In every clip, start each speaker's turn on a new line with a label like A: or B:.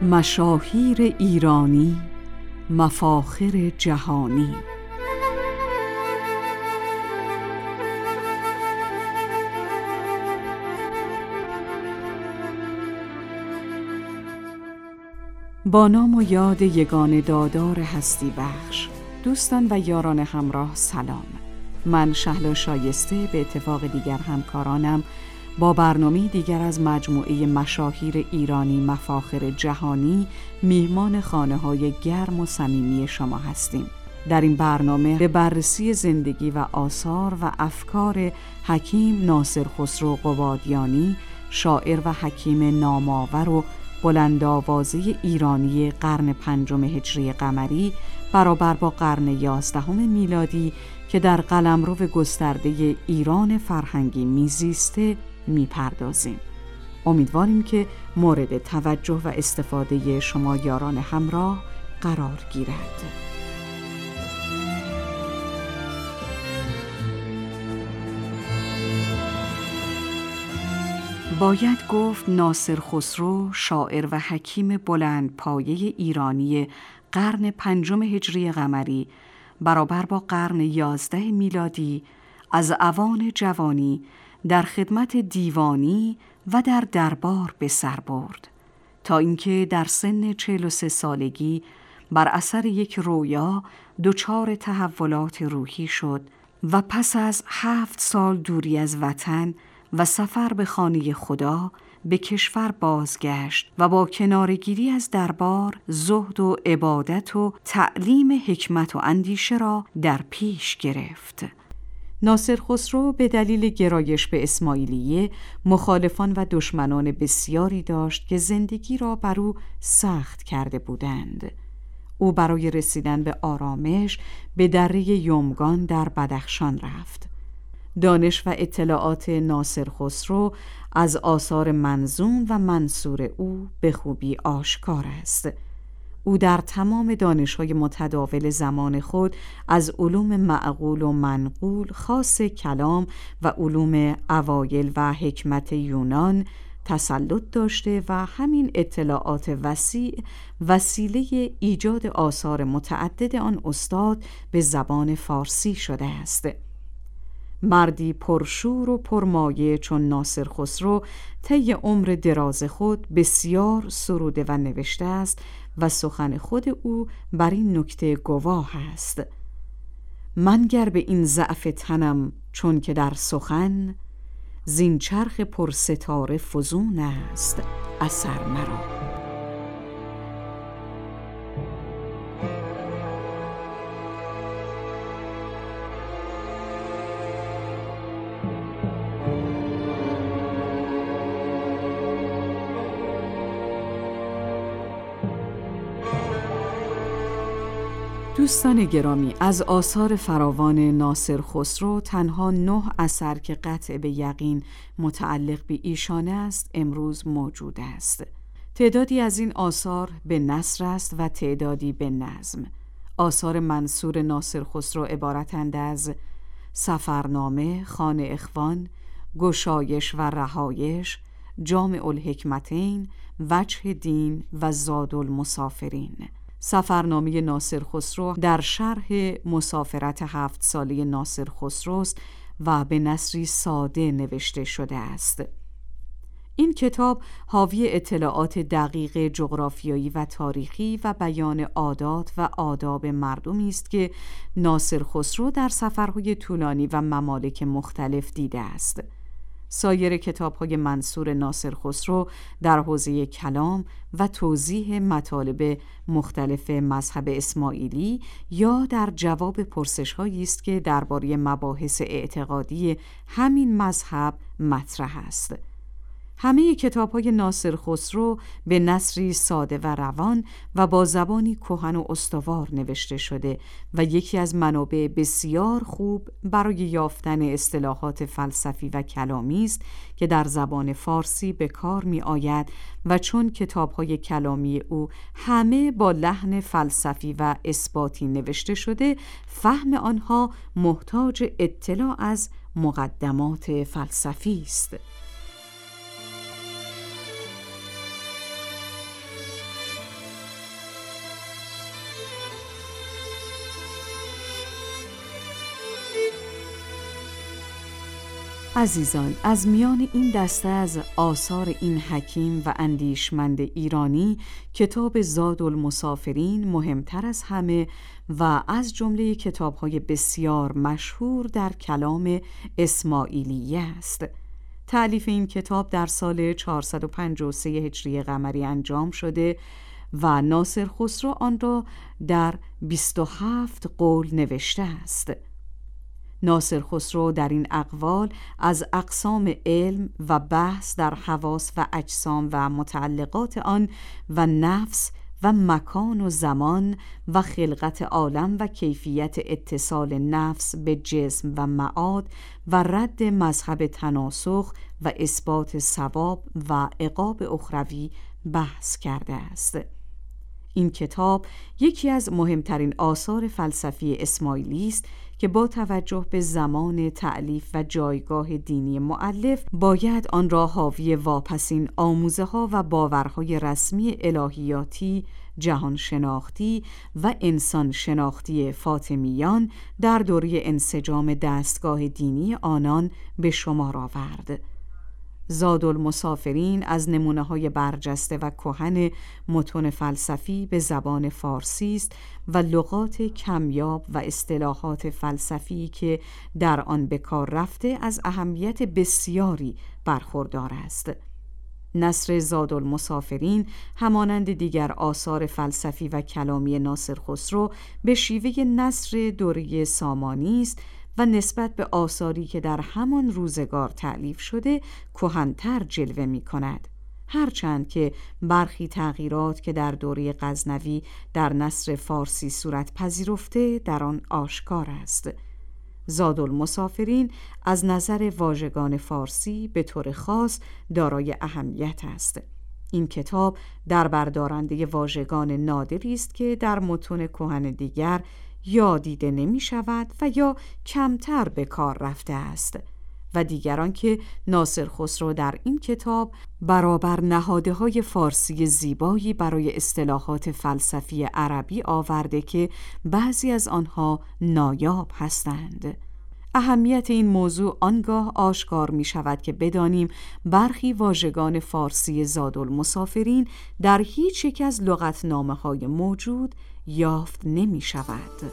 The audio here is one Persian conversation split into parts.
A: مشاهیر ایرانی، مفاخر جهانی. با نام و یاد یگانه دادار هستی بخش، دوستان و یاران همراه سلام. من شهلا شایسته به اتفاق دیگر همکارانم با برنامه دیگر از مجموعه مشاهیر ایرانی مفاخر جهانی میهمان خانه‌های گرم و صمیمی شما هستیم. در این برنامه به بررسی زندگی و آثار و افکار حکیم ناصر خسرو قبادیانی، شاعر و حکیم نامآور و بلندآوازه ایرانی قرن پنجم هجری قمری برابر با قرن 11 میلادی که در قلمرو گسترده ایران فرهنگی میزیسته میپردازیم. امیدواریم که مورد توجه و استفاده شما یاران همراه قرار گیرد. باید گفت ناصر خسرو، شاعر و حکیم بلند پایه ایرانی قرن پنجم هجری قمری برابر با قرن 11 میلادی از اوان جوانی در خدمت دیوانی و در دربار به سر برد تا اینکه در سن 43 سالگی بر اثر یک رویا دچار تحولات روحی شد و پس از 7 سال دوری از وطن و سفر به خانه خدا به کشور بازگشت و با کنارگیری از دربار زهد و عبادت و تعلیم حکمت و اندیشه را در پیش گرفت. ناصر خسرو به دلیل گرایش به اسماعیلیه مخالفان و دشمنان بسیاری داشت که زندگی را بر او سخت کرده بودند. او برای رسیدن به آرامش به دره یمگان در بدخشان رفت. دانش و اطلاعات ناصر خسرو از آثار منظوم و منثور او به خوبی آشکار است. او در تمام دانش‌های متداول زمان خود از علوم معقول و منقول خاص کلام و علوم اوایل و حکمت یونان تسلط داشته و همین اطلاعات وسیع وسیله ایجاد آثار متعدد آن استاد به زبان فارسی شده است. مردی پرشور و پرمایه چون ناصر خسرو طی عمر دراز خود بسیار سروده و نوشته است و سخن خود او بر این نکته گواه است: من گر به این ضعف تنم چون که در سخن، زین چرخ پرستاره فزون است اثر مرا. دوستان گرامی، از آثار فراوان ناصر خسرو تنها 9 اثر که قطع به یقین متعلق به ایشان است امروز موجود است. تعدادی از این آثار به نثر است و تعدادی به نظم. آثار منثور ناصر خسرو عبارتند از سفرنامه، خانه اخوان، گشایش و رهایش، جامع الحکمتین، وجه دین و زاد المسافرین. سفرنامه ناصر خسرو در شرح مسافرت 7 ساله ناصر خسروست و به نثری ساده نوشته شده است. این کتاب حاوی اطلاعات دقیق جغرافیایی و تاریخی و بیان عادات و آداب مردمی است که ناصر خسرو در سفرهای طولانی و ممالک مختلف دیده است. سایر کتاب‌های منثور ناصر خسرو در حوزه کلام و توضیح مطالب مختلف مذهب اسماعیلی یا در جواب پرسش‌هایی است که درباره مباحث اعتقادی همین مذهب مطرح است. همه کتاب‌های ناصر خسرو به نثری ساده و روان و با زبانی کهن و استوار نوشته شده و یکی از منابع بسیار خوب برای یافتن اصطلاحات فلسفی و کلامی است که در زبان فارسی به کار می‌آید و چون کتاب‌های کلامی او همه با لحن فلسفی و اثباتی نوشته شده، فهم آنها محتاج اطلاع از مقدمات فلسفی است. عزیزان، از میان این دسته از آثار این حکیم و اندیشمند ایرانی کتاب زادالمسافرین مهمتر از همه و از جمله کتاب‌های بسیار مشهور در کلام اسماعیلیه است. تألیف این کتاب در سال 453 هجری قمری انجام شده و ناصر خسرو آن را در 27 قول نوشته است. ناصر خسرو در این اقوال از اقسام علم و بحث در حواس و اجسام و متعلقات آن و نفس و مکان و زمان و خلقت عالم و کیفیت اتصال نفس به جسم و معاد و رد مذهب تناسخ و اثبات ثواب و عقاب اخروی بحث کرده است. این کتاب یکی از مهمترین آثار فلسفی اسماعیلی است که با توجه به زمان تألیف و جایگاه دینی مؤلف باید آن را حاوی واپسین آموزه‌ها و باورهای رسمی الهیاتی، جهان شناختی و انسان شناختی فاطمیان در دوره انسجام دستگاه دینی آنان به شمار آورد. زادالمسافرین از نمونه‌های برجسته و کهن متون فلسفی به زبان فارسی است و لغات کمیاب و اصطلاحات فلسفی که در آن به کار رفته از اهمیت بسیاری برخوردار است. نثر زادالمسافرین همانند دیگر آثار فلسفی و کلامی ناصر خسرو به شیوه نثر دوره سامانی است و نسبت به آثاری که در همان روزگار تألیف شده کهن‌تر جلوه می کند، هرچند که برخی تغییرات که در دوره غزنوی در نثر فارسی صورت پذیرفته در آن آشکار است. زادالمسافرین از نظر واژگان فارسی به طور خاص دارای اهمیت است. این کتاب در بردارنده واژگان نادری است که در متون کهن دیگر یا دیده نمی شود و یا کمتر به کار رفته است و دیگران که ناصر خسرو در این کتاب برابر نهادهای فارسی زیبایی برای اصطلاحات فلسفی عربی آورده که بعضی از آنها نایاب هستند. اهمیت این موضوع آنگاه آشکار می شود که بدانیم برخی واژگان فارسی زادالمسافرین در هیچ یک از لغتنامه‌های موجود یافت نمی شود.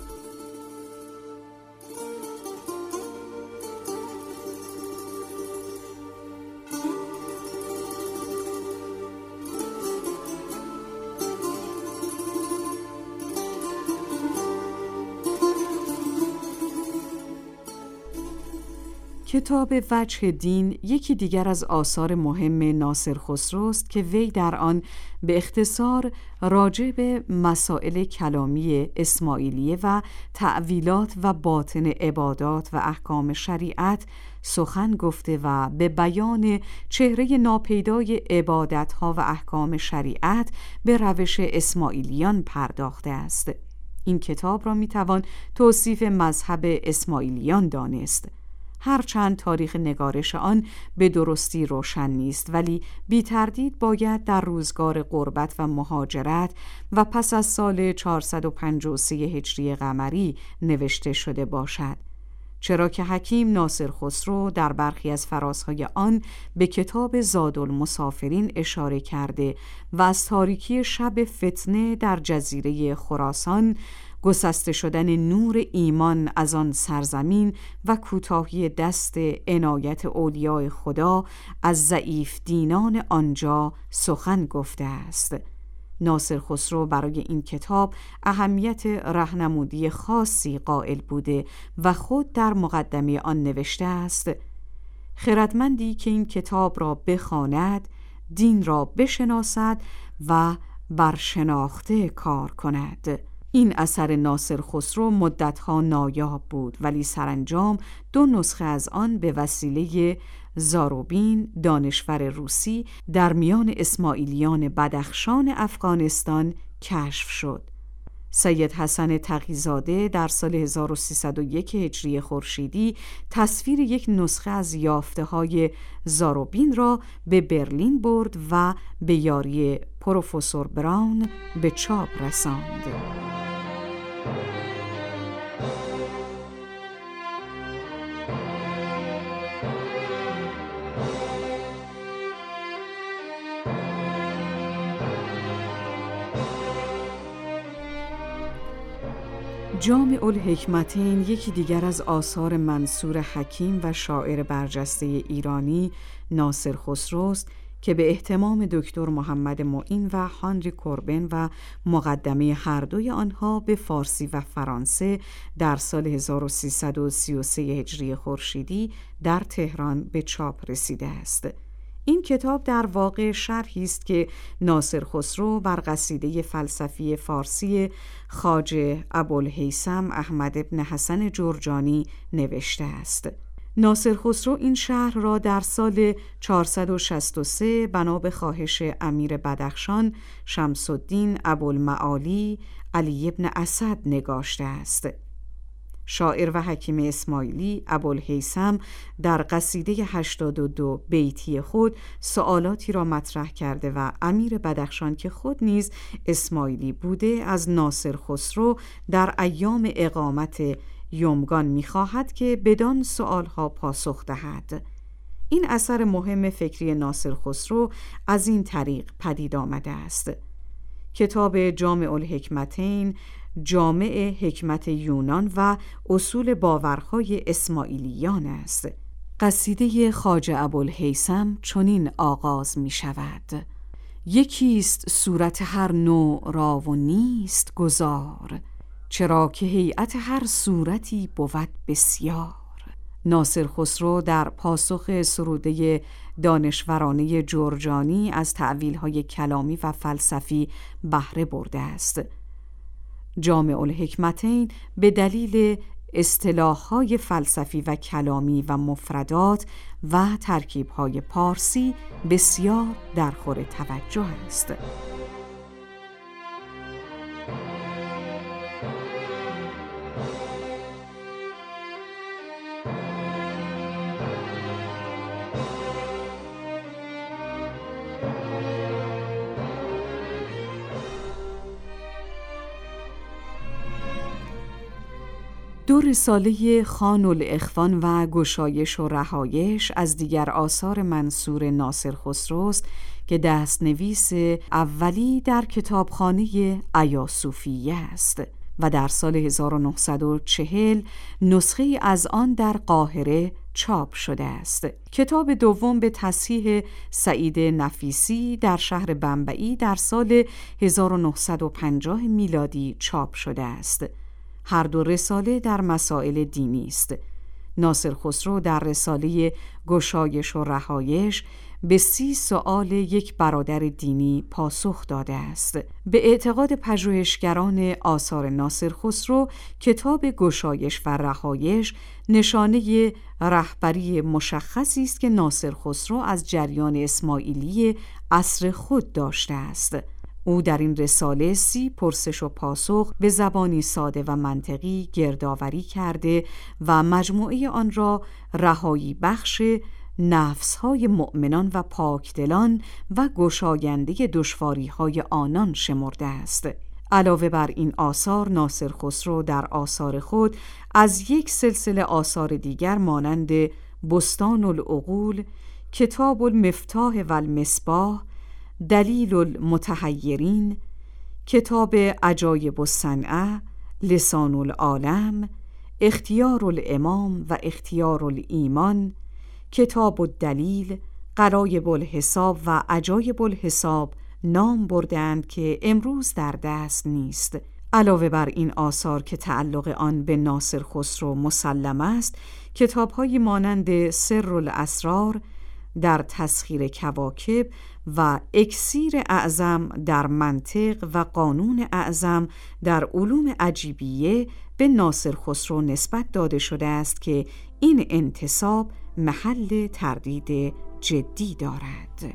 A: کتاب وجه دین یکی دیگر از آثار مهم ناصر خسرو است که وی در آن به اختصار راجع به مسائل کلامی اسماعیلیه و تأویلات و باطن عبادات و احکام شریعت سخن گفته و به بیان چهره ناپیدای عبادت‌ها و احکام شریعت به روش اسماعیلیان پرداخته است. این کتاب را میتوان توصیف مذهب اسماعیلیان دانست. هرچند تاریخ نگارش آن به درستی روشن نیست، ولی بی تردید باید در روزگار غربت و مهاجرت و پس از سال 453 هجری قمری نوشته شده باشد، چرا که حکیم ناصر خسرو در برخی از فرازهای آن به کتاب زادالمسافرین اشاره کرده و از تاریکی شب فتنه در جزیره خراسان، گسسته شدن نور ایمان از آن سرزمین و کوتاهی دست عنایت اولیاء خدا از ضعیف دینان آنجا سخن گفته است. ناصر خسرو برای این کتاب اهمیت راهنمودی خاصی قائل بوده و خود در مقدمه آن نوشته است: خردمندی که این کتاب را بخواند، دین را بشناسد و بر شناخته کار کند. این اثر ناصر خسرو مدتها نایاب بود، ولی سرانجام 2 نسخه از آن به وسیله زاروبین، دانشور روسی، در میان اسماعیلیان بدخشان افغانستان کشف شد. سید حسن تقی‌زاده در سال 1301 هجری خورشیدی تصویر یک نسخه از یافته‌های زاروبین را به برلین برد و به یاری پروفسور براون به چاپ رساند. جامع الحکمتین یکی دیگر از آثار منصور حکیم و شاعر برجسته ایرانی ناصر خسروست که به اهتمام دکتر محمد معین و هانری کوربن و مقدمه هر دوی آنها به فارسی و فرانسه در سال 1333 هجری خورشیدی در تهران به چاپ رسیده است. این کتاب در واقع شرحی است که ناصر خسرو بر قصیده فلسفی فارسی خواجه ابوالهیثم احمد بن حسن جرجانی نوشته است. ناصر خسرو این شرح را در سال 463 بنا به خواهش امیر بدخشان شمس الدین ابوالمعالی علی بن اسد نگاشته است. شاعر و حکیم اسماعیلی ابوالهیثم در قصیده 82 بیتی خود سوالاتی را مطرح کرده و امیر بدخشان که خود نیز اسماعیلی بوده از ناصر خسرو در ایام اقامت یومگان می‌خواهد که بدان سؤالها پاسخ دهد. این اثر مهم فکری ناصر خسرو از این طریق پدید آمده است. کتاب جامع الحکمتین جامع حکمت یونان و اصول باورهای اسماعیلیان است. قصیده خواجه ابوالهیثم چنین آغاز می شود: یکیست صورت هر نوع را و نیست گذار، چرا که هیئت هر صورتی بود بسیار. ناصر خسرو در پاسخ سروده دانشورانه جرجانی از تأویل‌های کلامی و فلسفی بهره برده است. جامع الحکمتین به دلیل اصطلاح‌های فلسفی و کلامی و مفردات و ترکیب‌های پارسی بسیار در خور توجه است. دو رساله خوان الاخوان و گشایش و رهایش از دیگر آثار منصور ناصر خسروست که دستنویس اولی در کتابخانه ایاصوفیه است و در سال 1940 نسخه از آن در قاهره چاپ شده است. کتاب دوم به تصحیح سعید نفیسی در شهر بمبئی در سال 1950 میلادی چاپ شده است. هر دو رساله در مسائل دینی است. ناصر خسرو در رساله گشایش و رهایش به 30 سؤال یک برادر دینی پاسخ داده است. به اعتقاد پژوهشگران آثار ناصر خسرو، کتاب گشایش و رهایش نشانه رهبری مشخصی است که ناصر خسرو از جریان اسماعیلی عصر خود داشته است. او در این رساله 30 پرسش و پاسخ به زبانی ساده و منطقی گردآوری کرده و مجموعه آن را رهایی بخش نفس‌های مؤمنان و پاکدلان و گشاینده دشواری‌های آنان شمرده است. علاوه بر این آثار، ناصر خسرو در آثار خود از یک سلسله آثار دیگر مانند بستان العقول، کتاب المفتاح و المصباح، دلیل المتحیرین، کتاب عجایب الصنعة، لسان العالم، اختیار الامام و اختیار الایمان، کتاب الدلیل، غرایب الحساب و عجایب الحساب نام بردند که امروز در دست نیست. علاوه بر این آثار که تعلق آن به ناصر خسرو مسلم است، کتاب‌هایی مانند سر الاسرار در تسخیر کواکب و اکسیر اعظم در منطق و قانون اعظم در علوم عجیبیه به ناصر خسرو نسبت داده شده است که این انتساب محل تردید جدی دارد.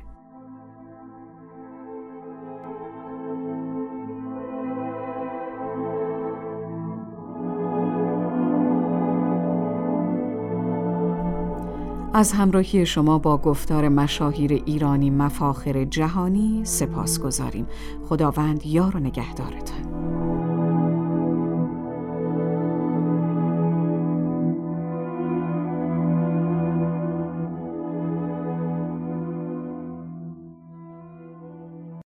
A: از همراهی شما با گفتار مشاهیر ایرانی مفاخر جهانی سپاسگزاریم. خداوند یار و نگهدارتان.